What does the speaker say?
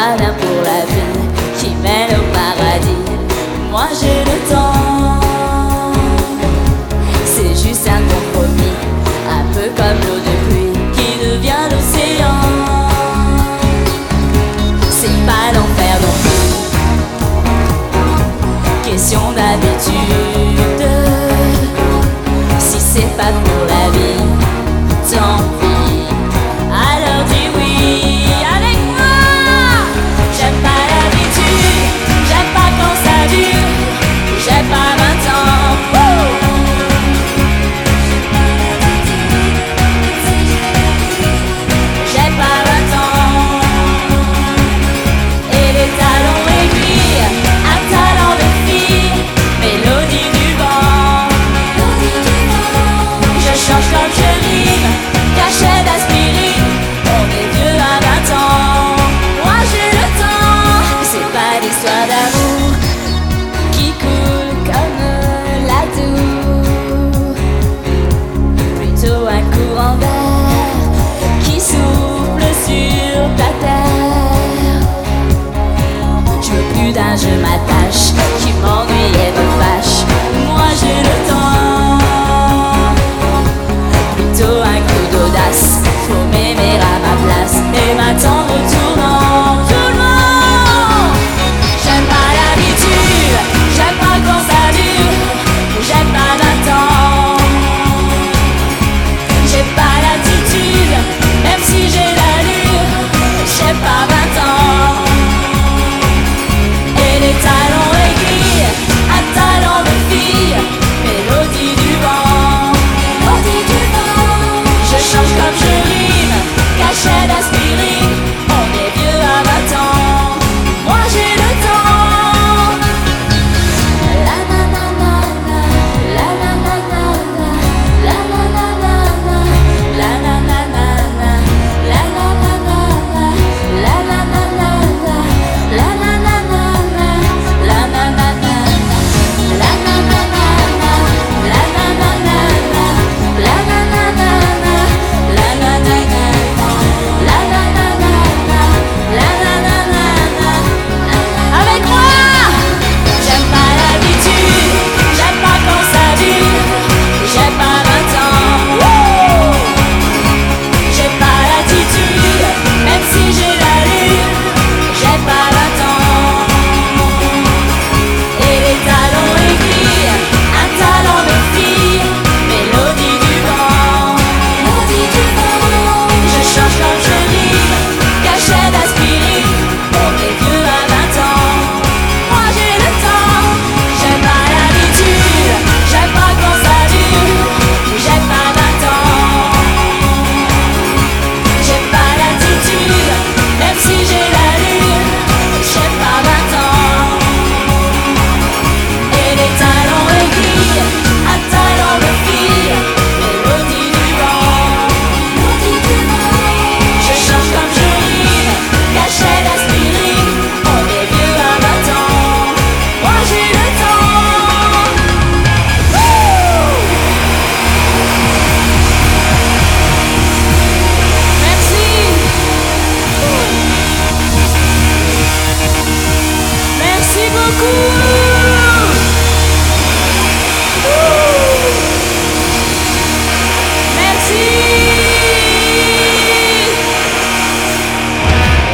pas bien pour la vie qui mène au paradis. Moi j'ai le temps, c'est juste un compromis, un peu comme l'eau de pluie qui devient l'océan. C'est pas l'enfer non plus, question d'habitude. Si c'est pas pour la vie, tant pis, alors dis oui avec moi. J'aime pas l'habitude, j'aime pas quand ça dure, j'ai pas 20 ans. J'ai pas 20 ans. Et les talons aiguilles, un talent de fille, mélodie du vent. Je change comme je rime, cachet d'aspirine, on est vieux à 20 ans. Moi j'ai le temps, c'est pas l'histoire d'amour qui coule comme la tour, plutôt un courant d'air qui souffle sur ta terre. Je veux plus d'un je m'attache qui m'ennuie et me fâche. Moi j'ai le temps, plutôt un coup d'audace. Faut m'aimer à ma place et m'attendre au tournant. Tout le monde, j'aime pas l'habitude, j'aime pas quand ça dure, j'aime pas 20 ans. J'ai pas l'attitude, même si j'ai l'allure, j'ai pas 20 ans. Et les talons aiguilles, un talent de fille, mélodie du vent. Je change comme je rime, cachet d'aspirine, on est vieux à 20 ans. Moi j'ai le temps. La na na na na, la na na na na, la na na na na, la na na na na, la na na na na, la na na na na, la na na na na, la na na na na, la na na na na, la na na na na, la na na na na, la na na na na, la na na na na, la na na na. Avec moi, j'aime pas l'habitude, j'aime pas quand ça dure, j'ai pas 20 ans. J'ai pas l'attitude, même si j'ai l'allure, j'ai pas 20 ans. Et les talons aiguilles, un talent de fille, mélodie du vent. Je change comme je rime, cachet d'aspirine, on est vieux à 20 ans. Moi j'ai le temps, j'aime pas l'habitude, j'aime pas quand ça dure, j'ai pas 20 ans. J'ai pas l'attitude, même si j'ai l'allure, j'ai pas 20 ans. Et les talons aiguilles, un talent de fille, mélodie du vent. Je change comme je rime, cachet d'aspirine, on est vieux à 20 ans. Moi j'ai le temps. Merci. Merci beaucoup.